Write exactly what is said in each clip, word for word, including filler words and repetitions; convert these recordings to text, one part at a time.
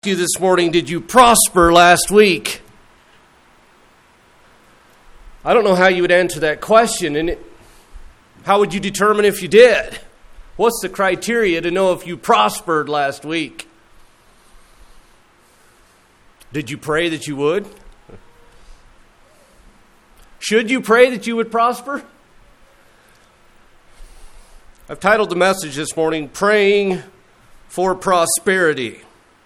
You this morning, did you prosper last week? I don't know how you would answer that question, and it, how would you determine if you did? What's the criteria to know if you prospered last week? Did you pray that you would? Should you pray that you would prosper? I've titled the message this morning, Praying for Prosperity.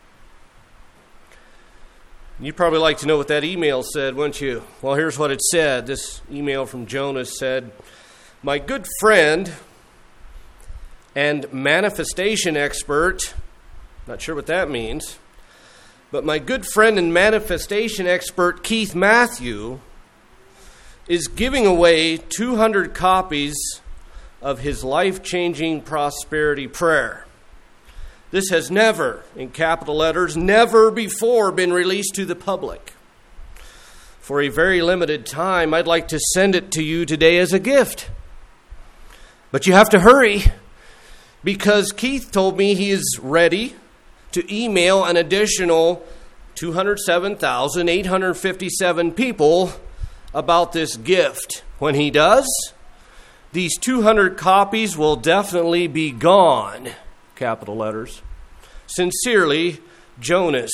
You'd probably like to know what that email said, wouldn't you? Well, here's what it said. This email from Jonas said, "My good friend and manifestation expert," not sure what that means, but my good friend and manifestation expert Keith Matthew is giving away two hundred copies of his life-changing prosperity prayer. This has never, in capital letters, never before been released to the public. For a very limited time, I'd like to send it to you today as a gift. But you have to hurry, because Keith told me he is ready to email an additional two hundred seven thousand eight hundred fifty-seven people about this gift. When he does, these two hundred copies will definitely be gone. Capital letters. Sincerely, Jonas.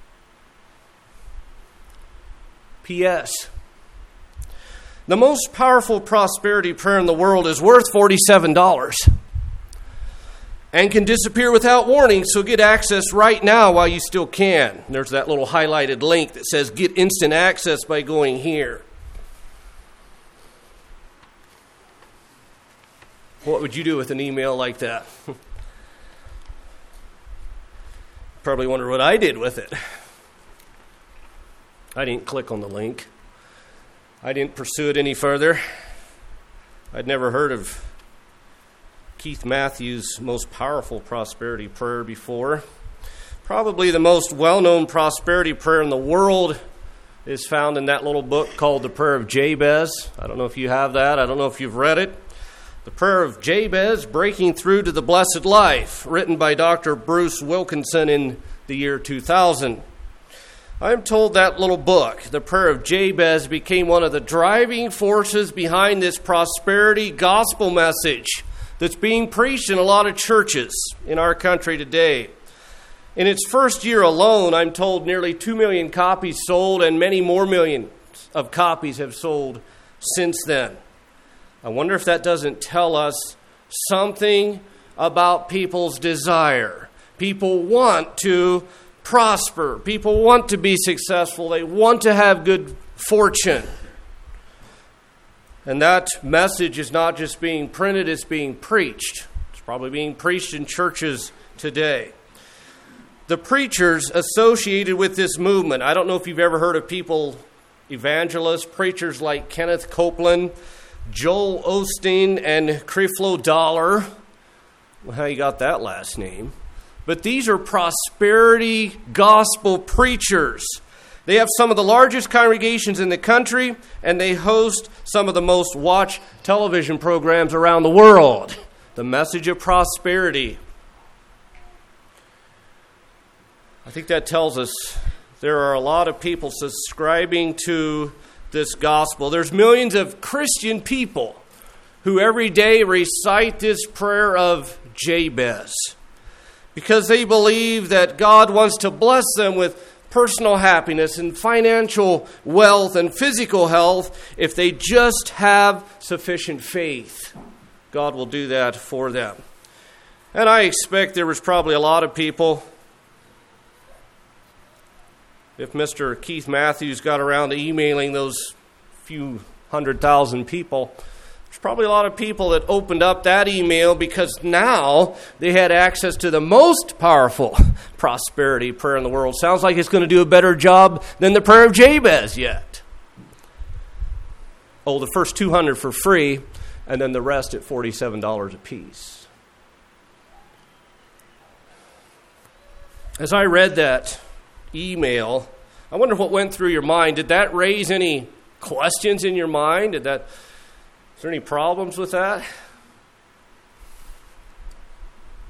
P S. The most powerful prosperity prayer in the world is worth forty-seven dollars and can disappear without warning, so get access right now while you still can. There's that little highlighted link that says get instant access by going here. What would you do with an email like that? Probably wonder what I did with it. I didn't click on the link. I didn't pursue it any further. I'd never heard of Keith Matthews' most powerful prosperity prayer before. Probably the most well-known prosperity prayer in the world is found in that little book called The Prayer of Jabez. I don't know if you have that. I don't know if you've read it. The Prayer of Jabez, Breaking Through to the Blessed Life, written by Doctor Bruce Wilkinson in the year two thousand. I'm told that little book, The Prayer of Jabez, became one of the driving forces behind this prosperity gospel message that's being preached in a lot of churches in our country today. In its first year alone, I'm told nearly two million copies sold, and many more millions of copies have sold since then. I wonder if that doesn't tell us something about people's desire. People want to prosper. People want to be successful. They want to have good fortune. And that message is not just being printed, it's being preached. It's probably being preached in churches today. The preachers associated with this movement, I don't know if you've ever heard of people, evangelists, preachers like Kenneth Copeland, Joel Osteen, and Creflo Dollar. Well, how you got that last name? But these are prosperity gospel preachers. They have some of the largest congregations in the country, and they host some of the most watched television programs around the world. The message of prosperity. I think that tells us there are a lot of people subscribing to this gospel. There's millions of Christian people who every day recite this prayer of Jabez because they believe that God wants to bless them with personal happiness and financial wealth and physical health. If they just have sufficient faith, God will do that for them. And I expect there was probably a lot of people, if Mister Keith Matthews got around to emailing those few hundred thousand people, there's probably a lot of people that opened up that email because now they had access to the most powerful prosperity prayer in the world. Sounds like it's going to do a better job than the prayer of Jabez yet. Oh, the first two hundred for free, and then the rest at forty-seven dollars a piece. As I read that email, I wonder what went through your mind. Did that raise any questions in your mind? Did that, is there any problems with that?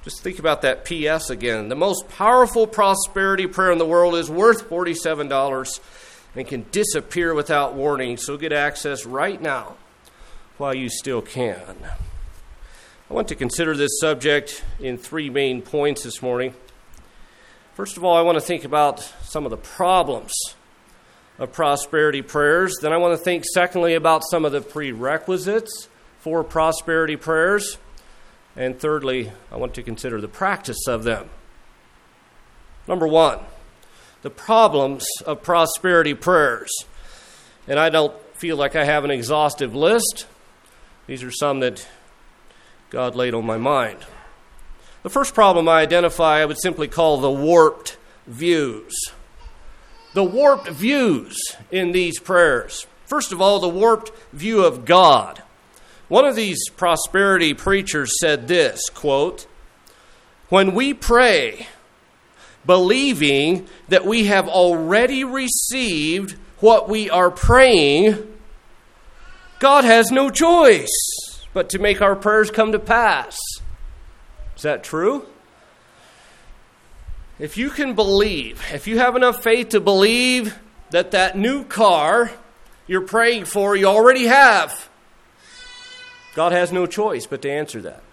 Just think about that P S again. The most powerful prosperity prayer in the world is worth forty-seven dollars and can disappear without warning. So get access right now while you still can. I want to consider this subject in three main points this morning. First of all, I want to think about some of the problems of prosperity prayers. Then I want to think, secondly, about some of the prerequisites for prosperity prayers. And thirdly, I want to consider the practice of them. Number one, the problems of prosperity prayers. And I don't feel like I have an exhaustive list. These are some that God laid on my mind. The first problem I identify, I would simply call the warped views. The warped views in these prayers. First of all, the warped view of God. One of these prosperity preachers said this, quote, "When we pray, believing that we have already received what we are praying, God has no choice but to make our prayers come to pass." Is that true? If you can believe, if you have enough faith to believe that that new car you're praying for, you already have, God has no choice but to answer that.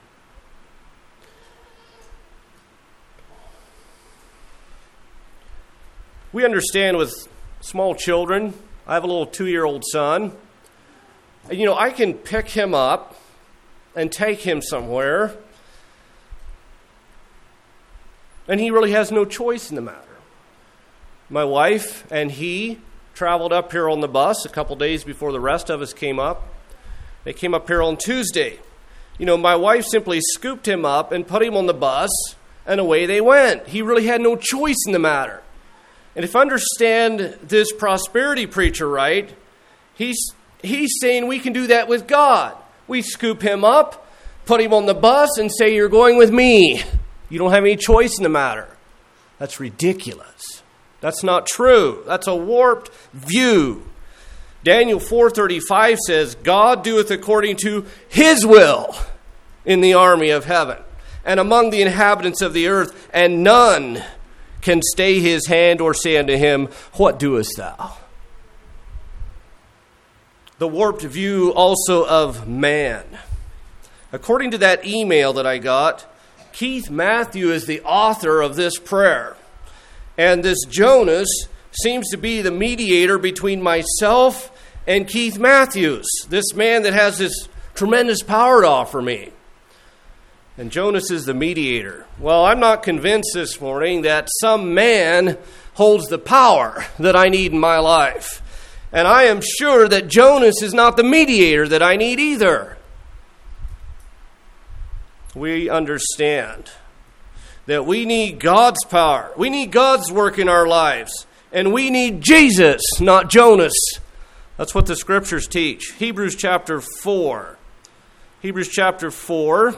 We understand with small children, I have a little two-year-old son. You know, I can pick him up and take him somewhere, and he really has no choice in the matter. My wife and he traveled up here on the bus a couple days before the rest of us came up. They came up here on Tuesday. You know, my wife simply scooped him up and put him on the bus, and away they went. He really had no choice in the matter. And if I understand this prosperity preacher right, he's, he's saying we can do that with God. We scoop him up, put him on the bus, and say, "You're going with me. You don't have any choice in the matter." That's ridiculous. That's not true. That's a warped view. Daniel four thirty-five says, "God doeth according to his will in the army of heaven and among the inhabitants of the earth, and none can stay his hand or say unto him, What doest thou?" The warped view also of man. According to that email that I got, Keith Matthew is the author of this prayer. And this Jonas seems to be the mediator between myself and Keith Matthews, this man that has this tremendous power to offer me. And Jonas is the mediator. Well, I'm not convinced this morning that some man holds the power that I need in my life. And I am sure that Jonas is not the mediator that I need either. We understand that we need God's power. We need God's work in our lives. And we need Jesus, not Jonas. That's what the scriptures teach. Hebrews chapter four. Hebrews chapter four,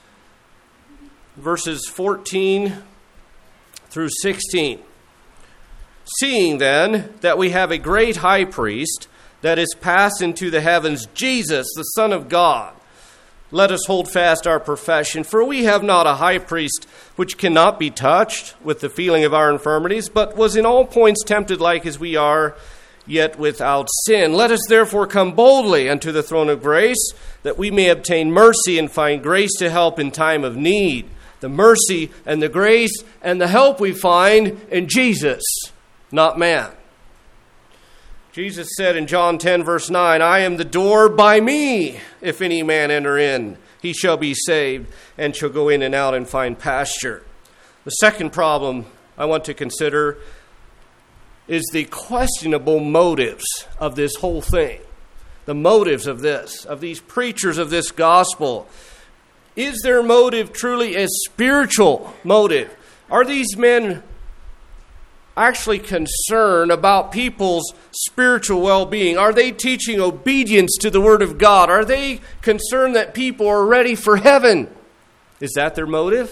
verses fourteen through sixteen. "Seeing then that we have a great high priest that is passed into the heavens, Jesus, the Son of God, let us hold fast our profession. For we have not a high priest which cannot be touched with the feeling of our infirmities, but was in all points tempted like as we are, yet without sin. Let us therefore come boldly unto the throne of grace, that we may obtain mercy and find grace to help in time of need." The mercy and the grace and the help we find in Jesus, not man. Jesus said in John ten, verse nine, "I am the door, by me, if any man enter in, he shall be saved, and shall go in and out and find pasture." The second problem I want to consider is the questionable motives of this whole thing. The motives of this, of these preachers of this gospel. Is their motive truly a spiritual motive? Are these men actually concerned about people's spiritual well-being? Are they teaching obedience to the Word of God? Are they concerned that people are ready for heaven? Is that their motive?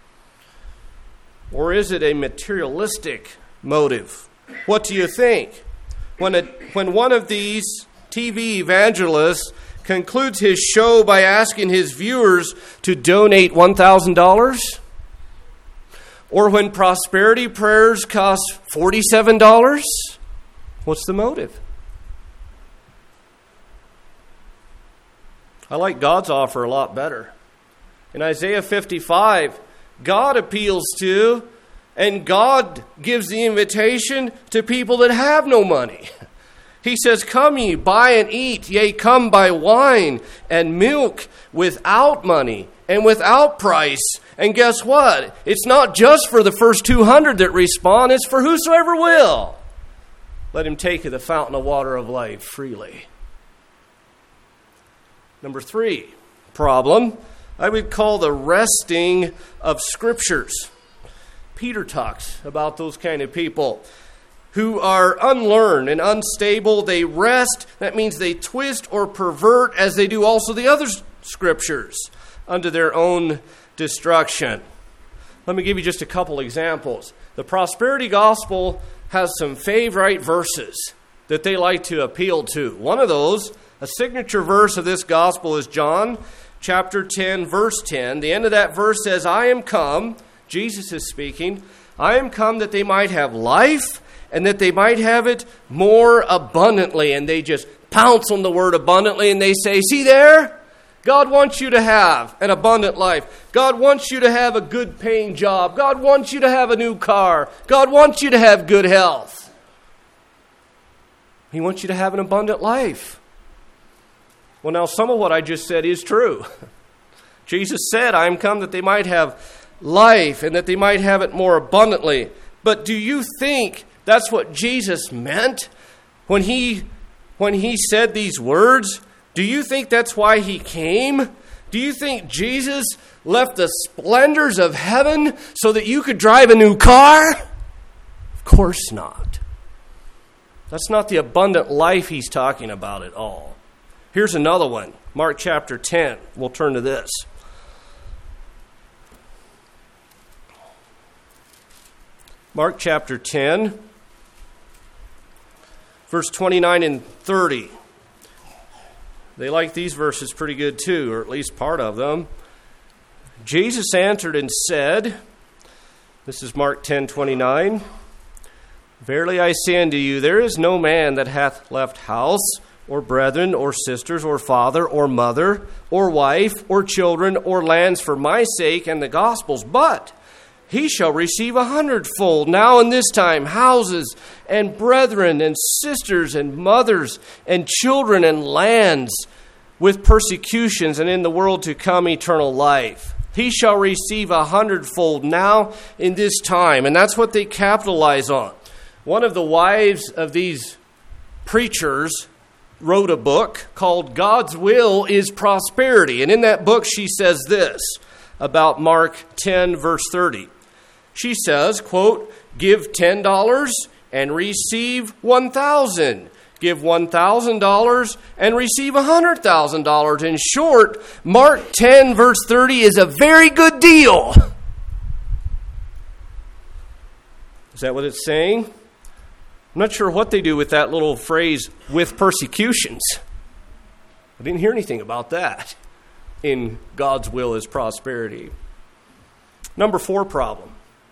Or is it a materialistic motive? What do you think? When, a, when one of these T V evangelists concludes his show by asking his viewers to donate one thousand dollars, Or when prosperity prayers cost forty-seven dollars? What's the motive? I like God's offer a lot better. In Isaiah fifty-five, God appeals to and God gives the invitation to people that have no money. He says, "Come ye, buy and eat, yea, come buy wine and milk without money and without price." And guess what? It's not just for the first two hundred that respond, it's for whosoever will. Let him take of the fountain of water of life freely. Number three problem, I would call the wresting of scriptures. Peter talks about those kind of people who are unlearned and unstable. They wrest. That means they twist or pervert, as they do also the other scriptures, unto their own destruction. Let me give you just a couple examples. The prosperity gospel has some favorite verses that they like to appeal to. One of those, a signature verse of this gospel, is John chapter ten, verse ten. The end of that verse says, "I am come," Jesus is speaking, "I am come that they might have life and that they might have it more abundantly." And they just pounce on the word abundantly and they say, "See there? God wants you to have an abundant life. God wants you to have a good paying job. God wants you to have a new car. God wants you to have good health. He wants you to have an abundant life." Well, now some of what I just said is true. Jesus said, "I am come that they might have life and that they might have it more abundantly." But do you think that's what Jesus meant when he when he said these words? Do you think that's why he came? Do you think Jesus left the splendors of heaven so that you could drive a new car? Of course not. That's not the abundant life he's talking about at all. Here's another one. Mark chapter ten. We'll turn to this. Mark chapter ten, verse twenty-nine and thirty. They like these verses pretty good too, or at least part of them. Jesus answered and said, this is Mark ten twenty-nine, "Verily I say unto you, there is no man that hath left house, or brethren, or sisters, or father, or mother, or wife, or children, or lands for my sake and the gospel's, but he shall receive a hundredfold now in this time houses and brethren and sisters and mothers and children and lands with persecutions, and in the world to come eternal life." He shall receive a hundredfold now in this time. And that's what they capitalize on. One of the wives of these preachers wrote a book called "God's Will is Prosperity." And in that book she says this about Mark ten, verse thirty. She says, quote, "Give ten dollars and receive one thousand dollars. Give one thousand dollars and receive one hundred thousand dollars. In short, Mark ten, verse thirty is a very good deal." Is that what it's saying? I'm not sure what they do with that little phrase, "with persecutions." I didn't hear anything about that in God's will is prosperity. Number four problem.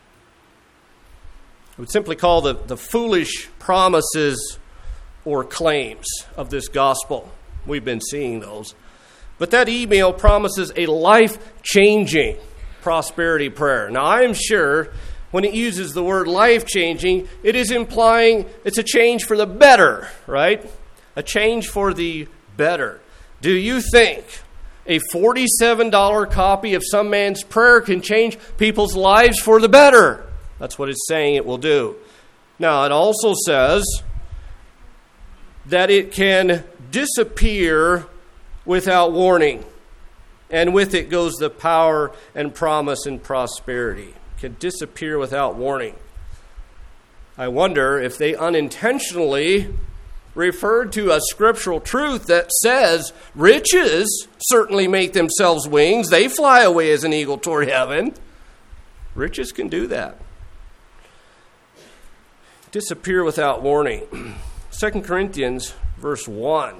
I would simply call the, the foolish promises or claims of this gospel. We've been seeing those. But that email promises a life-changing prosperity prayer. Now, I am sure when it uses the word life-changing, it is implying it's a change for the better, right? A change for the better. Do you think a forty-seven dollars copy of some man's prayer can change people's lives for the better? That's what it's saying it will do. Now, it also says that it can disappear without warning. And with it goes the power and promise and prosperity. It can disappear without warning. I wonder if they unintentionally referred to a scriptural truth that says riches certainly make themselves wings. They fly away as an eagle toward heaven. Riches can do that. Disappear without warning. Second Corinthians, verse one.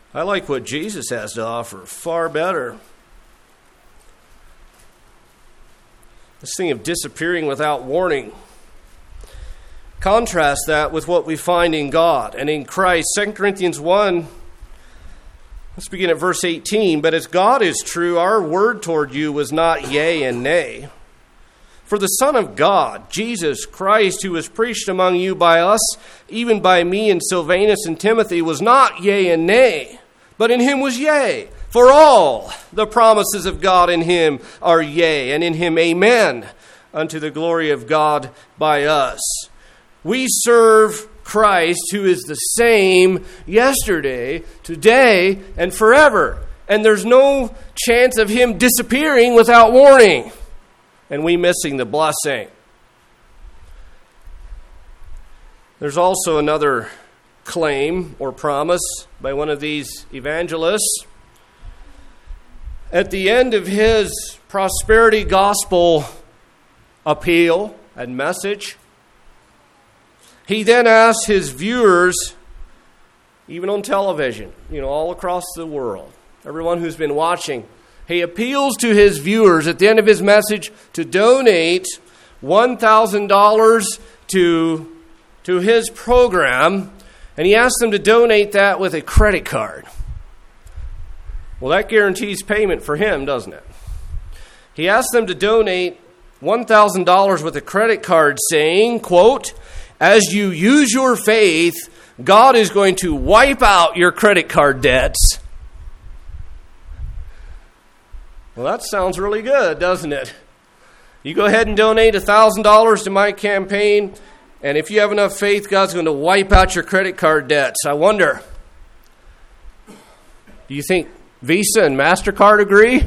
I like what Jesus has to offer, far better. This thing of disappearing without warning. Contrast that with what we find in God and in Christ. Second Corinthians one, let's begin at verse eighteen. But as God is true, our word toward you was not yea and nay. For the Son of God, Jesus Christ, who was preached among you by us, even by me and Silvanus and Timothy, was not yea and nay, but in him was yea. For all the promises of God in him are yea, and in him amen, unto the glory of God by us. We serve Christ, who is the same yesterday, today, and forever. And there's no chance of him disappearing without warning, and we missing the blessing. There's also another claim or promise by one of these evangelists. At the end of his prosperity gospel appeal and message, he then asks his viewers, even on television, you know, all across the world, everyone who's been watching, he appeals to his viewers at the end of his message to donate one thousand dollars to, to his program, and he asks them to donate that with a credit card. Well, that guarantees payment for him, doesn't it? He asks them to donate one thousand dollars with a credit card, saying, quote, as you use your faith, God is going to wipe out your credit card debts. Well, that sounds really good, doesn't it? You go ahead and donate one thousand dollars to my campaign, and if you have enough faith, God's going to wipe out your credit card debts. I wonder, do you think Visa and MasterCard agree?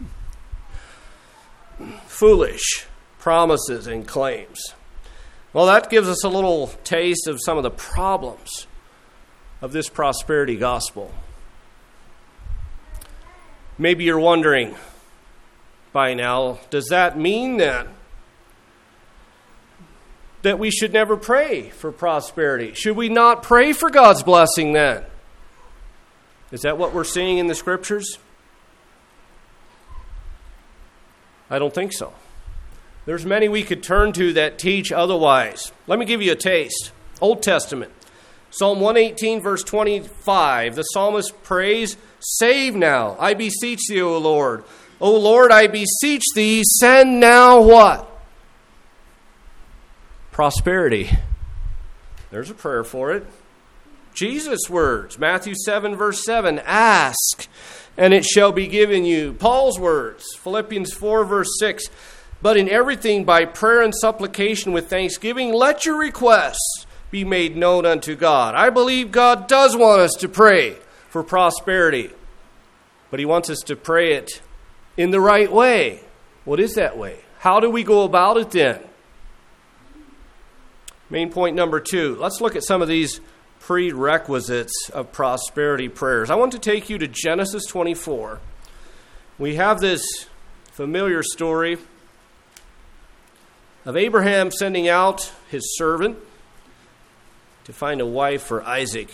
Foolish promises and claims. Well, that gives us a little taste of some of the problems of this prosperity gospel. Maybe you're wondering by now, does that mean that that we should never pray for prosperity? Should we not pray for God's blessing then? Is that what we're seeing in the scriptures? I don't think so. There's many we could turn to that teach otherwise. Let me give you a taste. Old Testament. Psalm one eighteen, verse twenty-five. The psalmist prays, save now, I beseech thee, O Lord. O Lord, I beseech thee, send now what? Prosperity. There's a prayer for it. Jesus' words, Matthew seven, verse seven, ask, and it shall be given you. Paul's words, Philippians four, verse six, but in everything by prayer and supplication with thanksgiving, let your requests be made known unto God. I believe God does want us to pray for prosperity, but he wants us to pray it in the right way. What is that way? How do we go about it then? Main point number two. Let's look at some of these prerequisites of prosperity prayers. I want to take you to Genesis twenty-four. We have this familiar story of Abraham sending out his servant to find a wife for Isaac.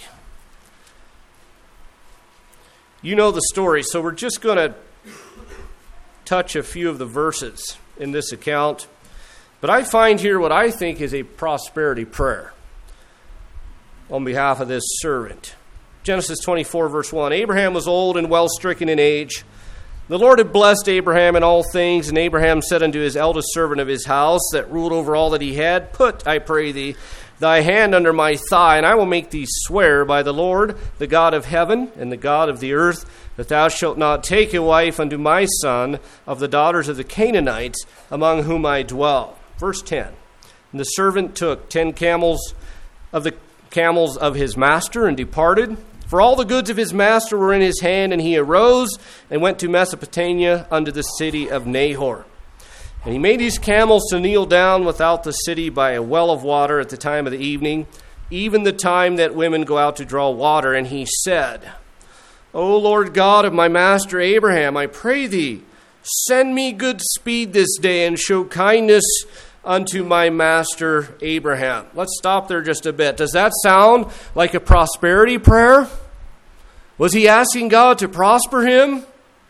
You know the story, so we're just going to touch a few of the verses in this account. But I find here what I think is a prosperity prayer on behalf of this servant. Genesis twenty-four, verse one. Abraham was old and well stricken in age. The Lord had blessed Abraham in all things, and Abraham said unto his eldest servant of his house that ruled over all that he had, put, I pray thee, thy hand under my thigh, and I will make thee swear by the Lord, the God of heaven and the God of the earth, that thou shalt not take a wife unto my son of the daughters of the Canaanites, among whom I dwell. Verse ten. And the servant took ten camels of the camels of his master and departed. For all the goods of his master were in his hand, and he arose and went to Mesopotamia unto the city of Nahor. And he made his camels to kneel down without the city by a well of water at the time of the evening, even the time that women go out to draw water. And he said, O Lord God of my master Abraham, I pray thee, send me good speed this day, and show kindness unto my master Abraham. Let's stop there just a bit. Does that sound like a prosperity prayer? Was he asking God to prosper him?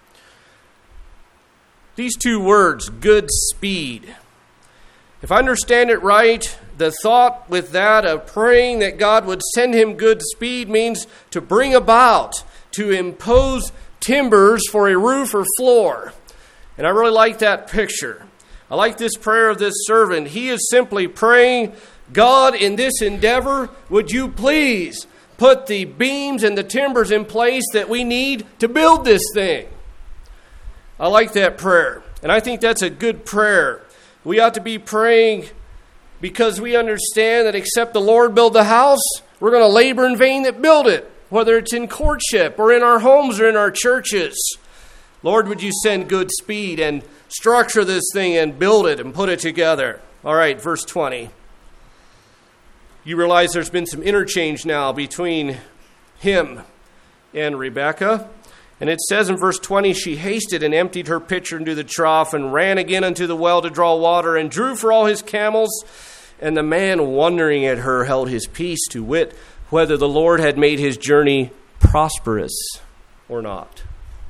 These two words, good speed. If I understand it right, the thought with that of praying that God would send him good speed means to bring about, to impose timbers for a roof or floor. And I really like that picture. I like this prayer of this servant. He is simply praying, God, in this endeavor, would you please put the beams and the timbers in place that we need to build this thing? I like that prayer. And I think that's a good prayer. We ought to be praying because we understand that except the Lord build the house, we're going to labor in vain that build it, whether it's in courtship or in our homes or in our churches. Lord, would you send good speed and structure this thing and build it and put it together? All right, verse twenty. You realize there's been some interchange now between him and Rebekah. And it says in verse twenty, she hasted and emptied her pitcher into the trough and ran again unto the well to draw water and drew for all his camels. And the man, wondering at her, held his peace, to wit, whether the Lord had made his journey prosperous or not.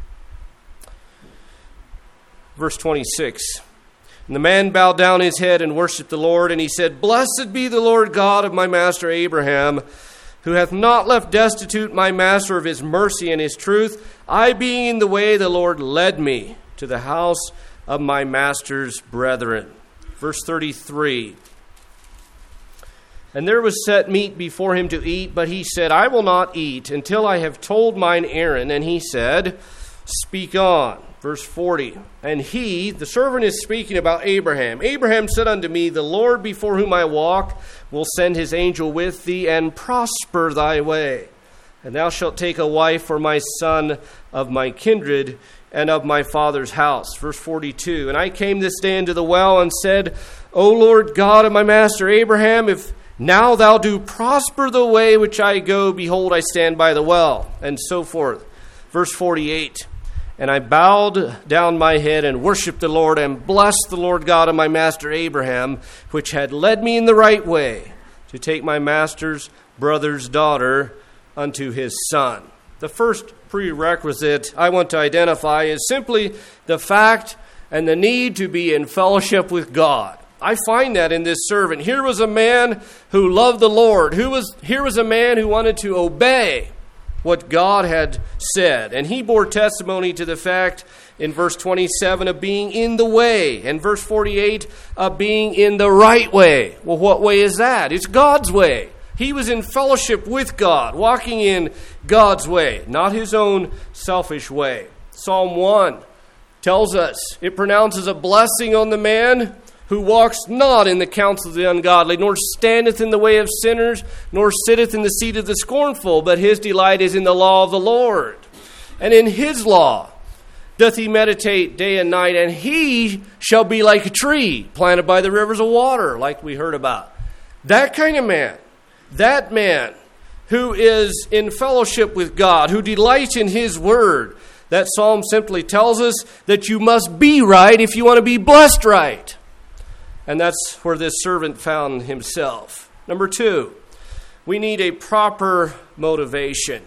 Verse twenty-six, and the man bowed down his head and worshipped the Lord, and he said, Blessed be the Lord God of my master Abraham, who hath not left destitute my master of his mercy and his truth, I being in the way the Lord led me to the house of my master's brethren. Verse thirty-three, and there was set meat before him to eat, but he said, I will not eat until I have told mine errand. And he said, Speak on. Verse forty, and he, the servant is speaking about Abraham. Abraham said unto me, the Lord before whom I walk will send his angel with thee and prosper thy way. And thou shalt take a wife for my son of my kindred and of my father's house. Verse forty-two, and I came this day into the well and said, O Lord God of my master Abraham, if now thou do prosper the way which I go, behold, I stand by the well, and so forth. Verse forty-eight, and I bowed down my head and worshipped the Lord and blessed the Lord God of my master Abraham, which had led me in the right way to take my master's brother's daughter unto his son. The first prerequisite I want to identify is simply the fact and the need to be in fellowship with God. I find that in this servant. Here was a man who loved the Lord. Who was, here was a man who wanted to obey what God had said. And he bore testimony to the fact in verse twenty-seven of being in the way, and verse forty-eight of being in the right way. Well, what way is that? It's God's way. He was in fellowship with God, walking in God's way, not his own selfish way. Psalm one tells us, it pronounces a blessing on the man who walks not in the counsel of the ungodly, nor standeth in the way of sinners, nor sitteth in the seat of the scornful, but his delight is in the law of the Lord. And in his law doth he meditate day and night, and he shall be like a tree planted by the rivers of water, like we heard about. That kind of man, that man who is in fellowship with God, who delights in his word, that psalm simply tells us that you must be right if you want to be blessed right. And that's where this servant found himself. Number two, we need a proper motivation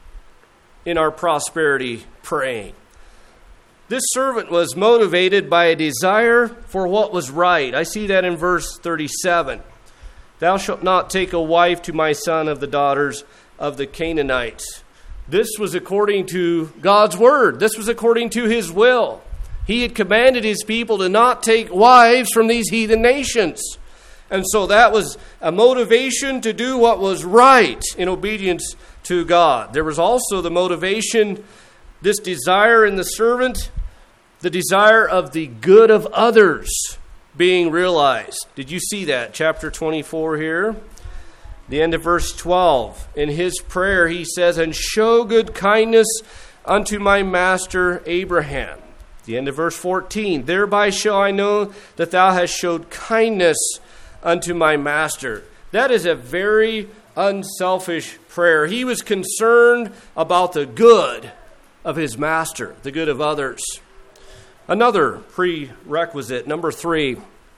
in our prosperity praying. This servant was motivated by a desire for what was right. I see that in verse thirty-seven. Thou shalt not take a wife to my son of the daughters of the Canaanites. This was according to God's word. This was according to his will. He had commanded his people to not take wives from these heathen nations. And so that was a motivation to do what was right in obedience to God. There was also the motivation, this desire in the servant, the desire of the good of others being realized. Did you see that? Chapter twenty-four here. The end of verse twelve. In his prayer he says, and show good kindness unto my master Abraham. The end of verse fourteen, thereby shall I know that thou hast showed kindness unto my master. That is a very unselfish prayer. He was concerned about the good of his master, the good of others. Another prerequisite, number three,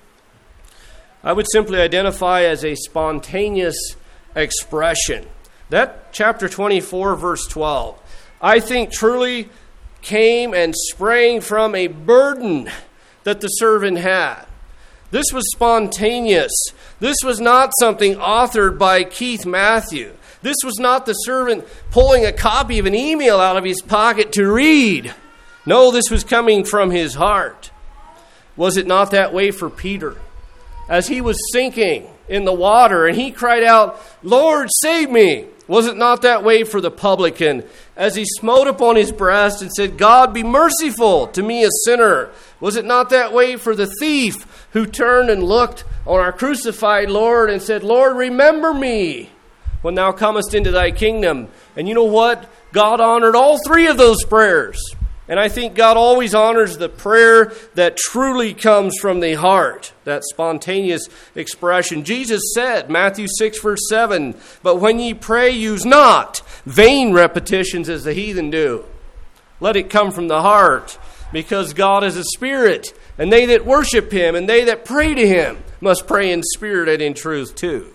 I would simply identify as a spontaneous expression. That chapter twenty-four, verse twelve. I think truly came and sprang from a burden that the servant had. This was spontaneous. This was not something authored by Keith Matthew. This was not the servant pulling a copy of an email out of his pocket to read. No, this was coming from his heart. Was it not that way for Peter? As he was sinking in the water and he cried out, "Lord, save me." Was it not that way for the publican as he smote upon his breast and said, "God, be merciful to me, a sinner"? Was it not that way for the thief who turned and looked on our crucified Lord and said, "Lord, remember me when thou comest into thy kingdom"? And you know what? God honored all three of those prayers. And I think God always honors the prayer that truly comes from the heart, that spontaneous expression. Jesus said, Matthew six, verse seven, "But when ye pray, use not vain repetitions as the heathen do. Let it come from the heart, because God is a spirit, and they that worship him and they that pray to him must pray in spirit and in truth too."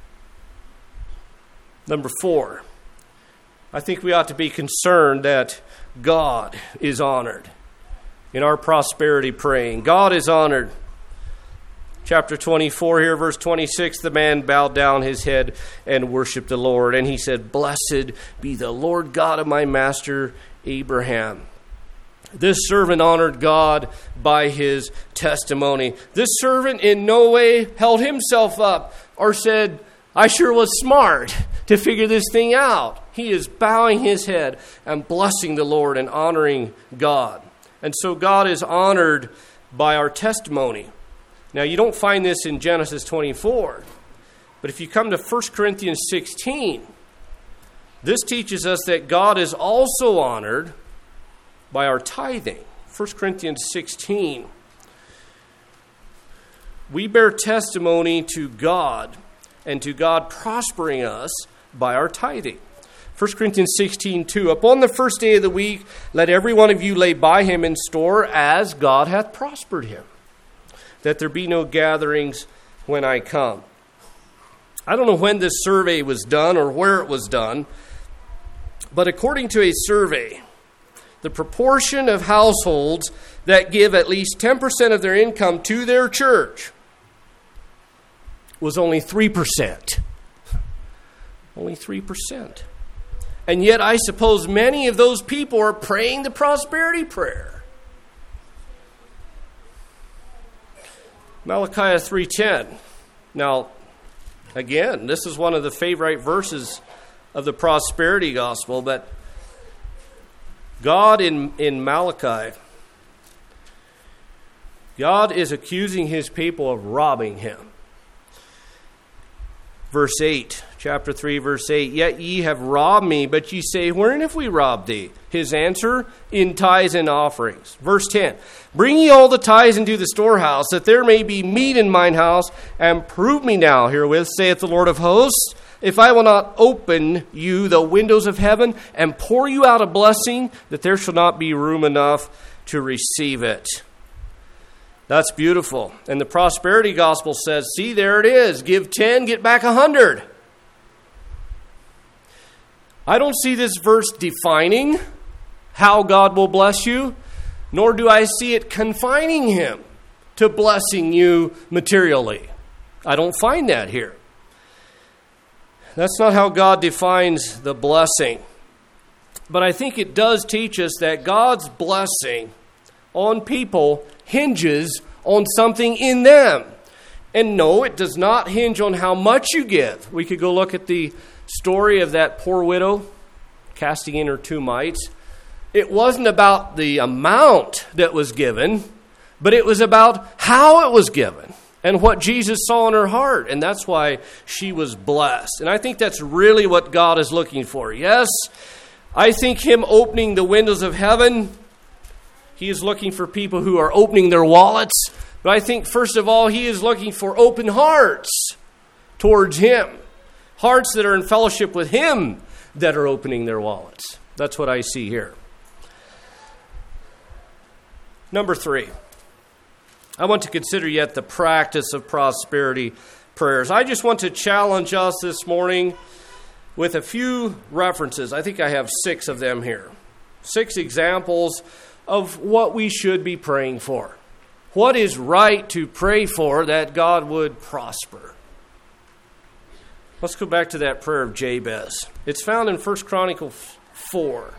Number four, I think we ought to be concerned that God is honored in our prosperity praying. God is honored. Chapter twenty-four here, verse twenty-six, the man bowed down his head and worshiped the Lord. And he said, "Blessed be the Lord God of my master Abraham." This servant honored God by his testimony. This servant in no way held himself up or said, "I sure was smart to figure this thing out." He is bowing his head and blessing the Lord and honoring God. And so God is honored by our testimony. Now, you don't find this in Genesis twenty-four, but if you come to First Corinthians sixteen, this teaches us that God is also honored by our tithing. First Corinthians sixteen. We bear testimony to God and to God prospering us by our tithing. First Corinthians sixteen two, "Upon the first day of the week, let every one of you lay by him in store as God hath prospered him, that there be no gatherings when I come." I don't know when this survey was done or where it was done, but according to a survey, the proportion of households that give at least ten percent of their income to their church was only three percent. Only three percent. And yet I suppose many of those people are praying the prosperity prayer. Malachi three ten. Now, again, this is one of the favorite verses of the prosperity gospel, but God in, in Malachi, God is accusing his people of robbing him. Verse eight, chapter three, verse eight, "Yet ye have robbed me, but ye say, wherein have we robbed thee? His answer, in tithes and offerings." Verse ten, "Bring ye all the tithes into the storehouse, that there may be meat in mine house, and prove me now herewith, saith the Lord of hosts, if I will not open you the windows of heaven, and pour you out a blessing, that there shall not be room enough to receive it." That's beautiful. And the prosperity gospel says, see, there it is. Give ten, get back a hundred. I don't see this verse defining how God will bless you, nor do I see it confining him to blessing you materially. I don't find that here. That's not how God defines the blessing. But I think it does teach us that God's blessing on people hinges on something in them. And no, it does not hinge on how much you give. We could go look at the story of that poor widow casting in her two mites. It wasn't about the amount that was given, but it was about how it was given and what Jesus saw in her heart. And that's why she was blessed. And I think that's really what God is looking for. Yes, I think him opening the windows of heaven, he is looking for people who are opening their wallets. But I think, first of all, he is looking for open hearts towards him. Hearts that are in fellowship with him that are opening their wallets. That's what I see here. Number three, I want to consider yet the practice of prosperity prayers. I just want to challenge us this morning with a few references. I think I have six of them here. Six examples of what we should be praying for. What is right to pray for that God would prosper? Let's go back to that prayer of Jabez. It's found in First Chronicles four.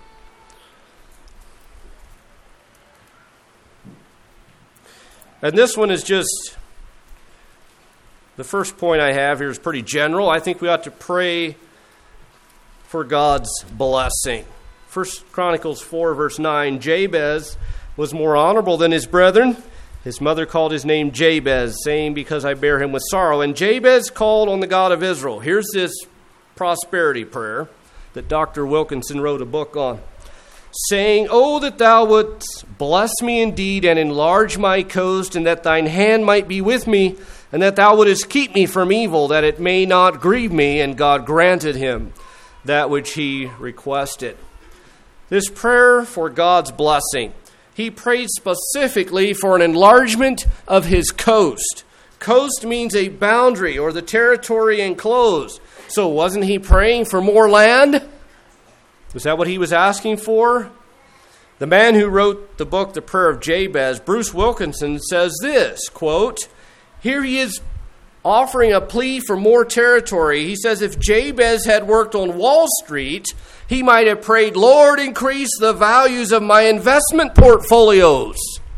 And this one is just, the first point I have here is pretty general. I think we ought to pray for God's blessing. First Chronicles four, verse nine, Jabez was more honorable than his brethren. His mother called his name Jabez, saying, because I bear him with sorrow. And Jabez called on the God of Israel. Here's this prosperity prayer that Doctor Wilkinson wrote a book on. Saying, oh, that thou wouldst bless me indeed and enlarge my coast, and that thine hand might be with me, and that thou wouldest keep me from evil, that it may not grieve me. And God granted him that which he requested. This prayer for God's blessing, he prayed specifically for an enlargement of his coast. Coast means a boundary or the territory enclosed. So wasn't he praying for more land? Was that what he was asking for? The man who wrote the book, The Prayer of Jabez, Bruce Wilkinson, says this, quote, here he is offering a plea for more territory. He says, if Jabez had worked on Wall Street, he might have prayed, Lord, increase the values of my investment portfolios.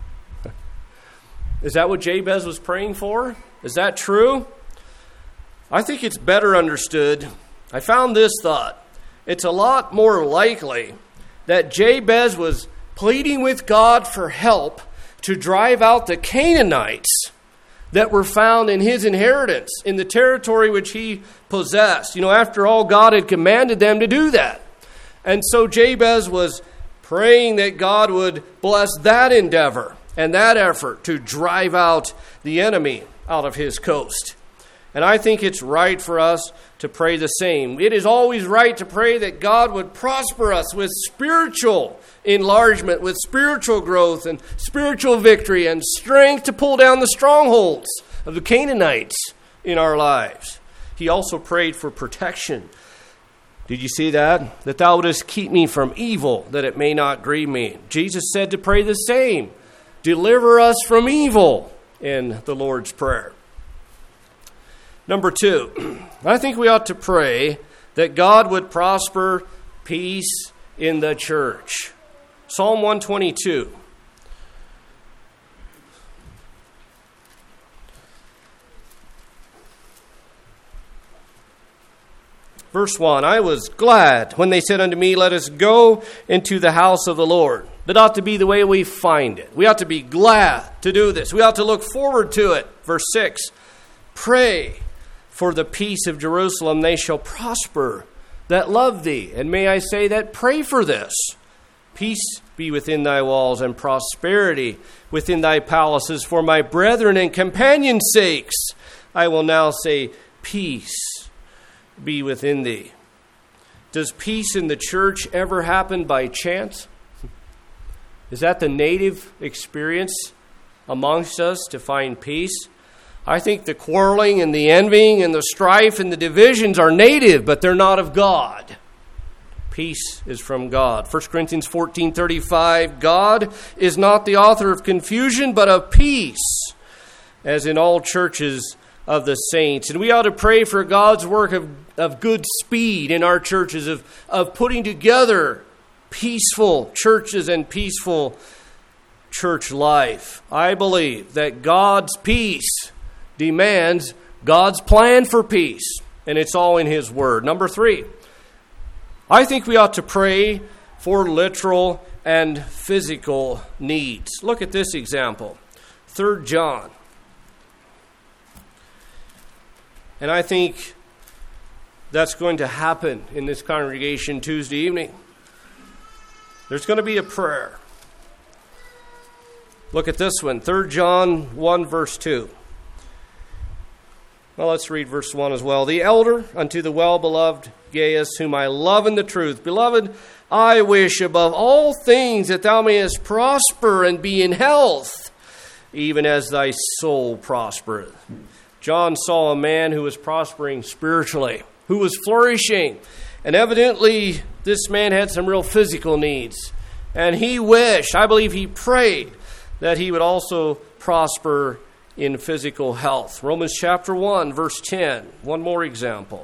Is that what Jabez was praying for? Is that true? I think it's better understood. I found this thought. It's a lot more likely that Jabez was pleading with God for help to drive out the Canaanites that were found in his inheritance, in the territory which he possessed. You know, after all, God had commanded them to do that. And so Jabez was praying that God would bless that endeavor and that effort to drive out the enemy out of his coast. And I think it's right for us to pray the same. It is always right to pray that God would prosper us with spiritual enlargement, with spiritual growth and spiritual victory and strength to pull down the strongholds of the Canaanites in our lives. He also prayed for protection. Did you see that? That thou wouldest keep me from evil, that it may not grieve me. Jesus said to pray the same. Deliver us from evil in the Lord's Prayer. Number two, I think we ought to pray that God would prosper peace in the church. Psalm one twenty-two. Verse one, I was glad when they said unto me, let us go into the house of the Lord. That ought to be the way we find it. We ought to be glad to do this. We ought to look forward to it. Verse six, pray for the peace of Jerusalem. They shall prosper that love thee. And may I say that, pray for this. Peace be within thy walls and prosperity within thy palaces. For my brethren and companions' sakes, I will now say, peace be within thee. Does peace in the church ever happen by chance? Is that the native experience amongst us, to find peace? I think the quarreling and the envying and the strife and the divisions are native, but they're not of God. Peace is from God. First Corinthians fourteen thirty-five, God is not the author of confusion, but of peace, as in all churches of the saints. And we ought to pray for God's work of, of good speed in our churches, of, of putting together peaceful churches and peaceful church life. I believe that God's peace demands God's plan for peace, and it's all in His Word. Number three, I think we ought to pray for literal and physical needs. Look at this example, Third John. And I think that's going to happen in this congregation Tuesday evening. There's going to be a prayer. Look at this one, Third John one, verse two. Well, let's read verse one as well. The elder unto the well-beloved Gaius, whom I love in the truth. Beloved, I wish above all things that thou mayest prosper and be in health, even as thy soul prospereth. John saw a man who was prospering spiritually, who was flourishing. And evidently, this man had some real physical needs. And he wished, I believe he prayed, that he would also prosper in physical health. Romans chapter one, verse ten. One more example.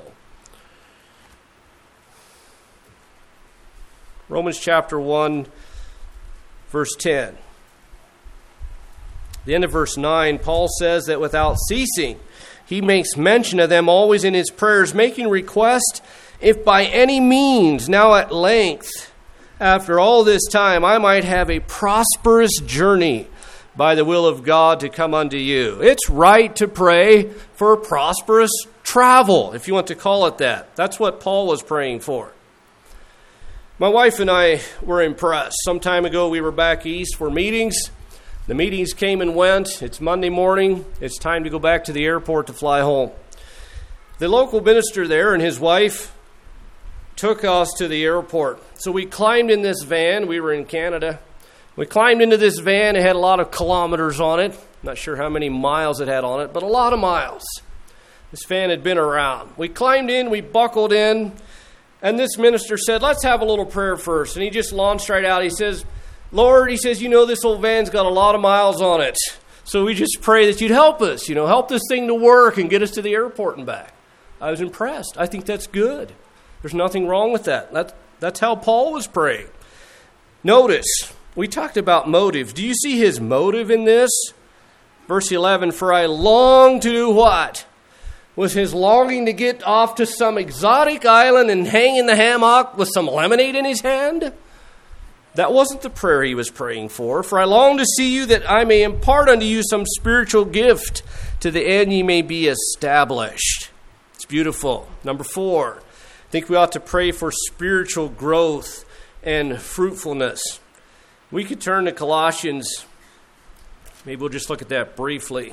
Romans chapter one, verse ten. The end of verse nine, Paul says that without ceasing, he makes mention of them always in his prayers, making request, if by any means, now at length, after all this time, I might have a prosperous journey by the will of God to come unto you. It's right to pray for prosperous travel, if you want to call it that. That's what Paul was praying for. My wife and I were impressed. Some time ago, we were back east for meetings. The meetings came and went. It's Monday morning. It's time to go back to the airport to fly home. The local minister there and his wife took us to the airport. So we climbed in this van. We were in Canada. We climbed into this van. It had a lot of kilometers on it. Not sure how many miles it had on it, but a lot of miles. This van had been around. We climbed in. We buckled in. And this minister said, let's have a little prayer first. And he just launched right out. He says, Lord, he says, you know, this old van's got a lot of miles on it. So we just pray that you'd help us, you know, help this thing to work and get us to the airport and back. I was impressed. I think that's good. There's nothing wrong with that. That that's how Paul was praying. Notice, we talked about motive. Do you see his motive in this? Verse eleven, for I long to do what? Was his longing to get off to some exotic island and hang in the hammock with some lemonade in his hand? That wasn't the prayer he was praying for. For I long to see you that I may impart unto you some spiritual gift to the end ye may be established. It's beautiful. Number four, I think we ought to pray for spiritual growth and fruitfulness. We could turn to Colossians. Maybe we'll just look at that briefly.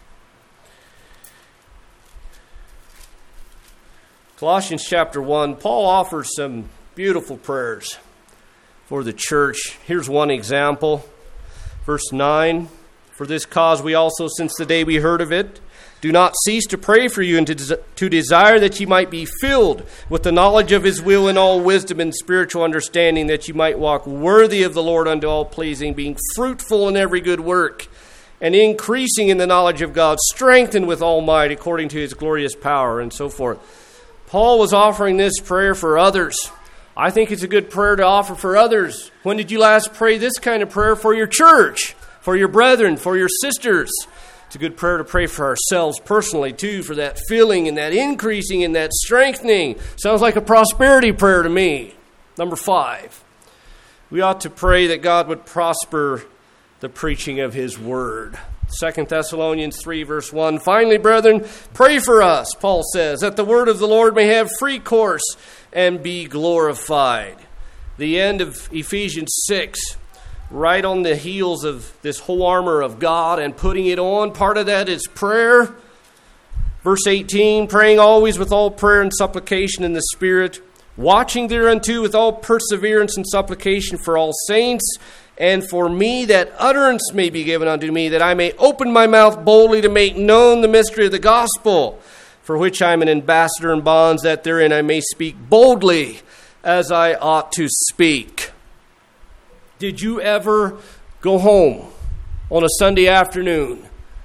Colossians chapter one, Paul offers some beautiful prayers for the church. Here's one example. Verse nine, for this cause we also, since the day we heard of it, do not cease to pray for you and to, des- to desire that you might be filled with the knowledge of his will in all wisdom and spiritual understanding, that you might walk worthy of the Lord unto all pleasing, being fruitful in every good work, and increasing in the knowledge of God, strengthened with all might according to his glorious power, and so forth. Paul was offering this prayer for others. I think it's a good prayer to offer for others. When did you last pray this kind of prayer for your church, for your brethren, for your sisters? It's a good prayer to pray for ourselves personally, too, for that filling and that increasing and that strengthening. Sounds like a prosperity prayer to me. Number five, we ought to pray that God would prosper the preaching of his word. Second Thessalonians three, verse one. Finally, brethren, pray for us, Paul says, that the word of the Lord may have free course and be glorified. The end of Ephesians six, right on the heels of this whole armor of God and putting it on. Part of that is prayer. Verse eighteen, praying always with all prayer and supplication in the Spirit, watching thereunto with all perseverance and supplication for all saints, and for me that utterance may be given unto me, that I may open my mouth boldly to make known the mystery of the gospel, for which I am an ambassador in bonds, that therein I may speak boldly as I ought to speak. Did you ever go home on a Sunday afternoon?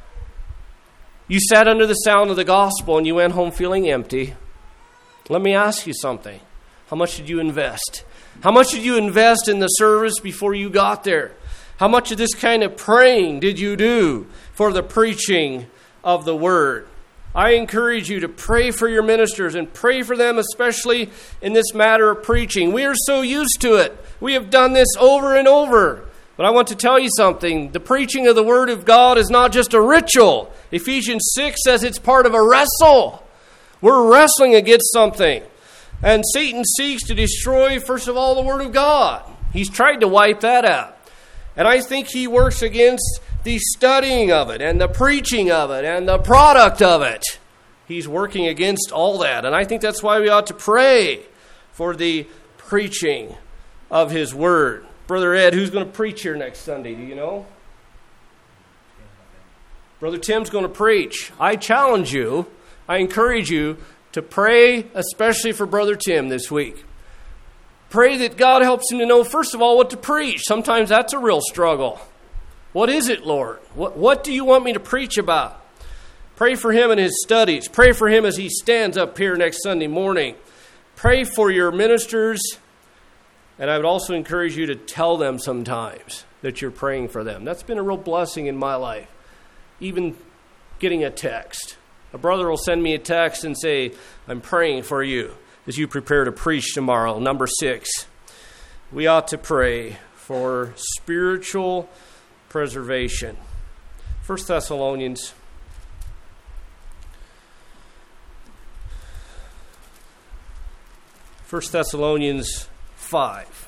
You sat under the sound of the gospel and you went home feeling empty. Let me ask you something. How much did you invest? How much did you invest in the service before you got there? How much of this kind of praying did you do for the preaching of the word? I encourage you to pray for your ministers and pray for them, especially in this matter of preaching. We are so used to it. We have done this over and over. But I want to tell you something. The preaching of the word of God is not just a ritual. Ephesians six says it's part of a wrestle. We're wrestling against something. And Satan seeks to destroy, first of all, the word of God. He's tried to wipe that out. And I think he works against the studying of it and the preaching of it and the product of it. He's working against all that. And I think that's why we ought to pray for the preaching of his word. Brother Ed, who's going to preach here next Sunday? Do you know? Brother Tim's going to preach. I challenge you, I encourage you to pray, especially for Brother Tim this week. Pray that God helps him to know, first of all, what to preach. Sometimes that's a real struggle. What is it, Lord? What, what do you want me to preach about? Pray for him in his studies. Pray for him as he stands up here next Sunday morning. Pray for your ministers. And I would also encourage you to tell them sometimes that you're praying for them. That's been a real blessing in my life. Even getting a text. A brother will send me a text and say, I'm praying for you as you prepare to preach tomorrow. Number six, we ought to pray for spiritual preservation. First Thessalonians First Thessalonians five.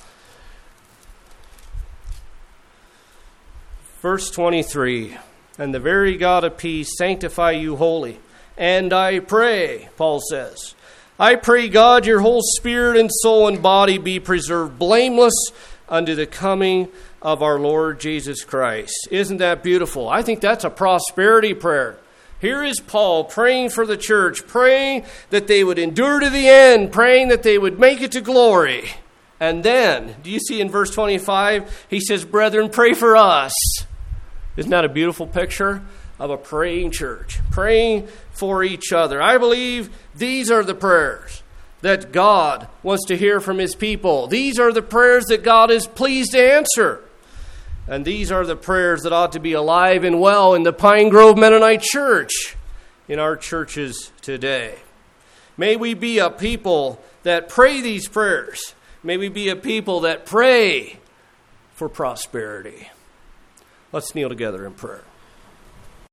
Verse twenty-three, and the very God of peace sanctify you wholly. And I pray, Paul says, I pray God your whole spirit and soul and body be preserved blameless unto the coming of our Lord Jesus Christ. Isn't that beautiful? I think that's a prosperity prayer. Here is Paul praying for the church, praying that they would endure to the end, praying that they would make it to glory. And then, do you see in verse twenty-five, he says, brethren, pray for us. Isn't that a beautiful picture of a praying church, praying for each other? I believe these are the prayers that God wants to hear from his people. These are the prayers that God is pleased to answer. And these are the prayers that ought to be alive and well in the Pine Grove Mennonite Church, in our churches today. May we be a people that pray these prayers. May we be a people that pray for prosperity. Let's kneel together in prayer.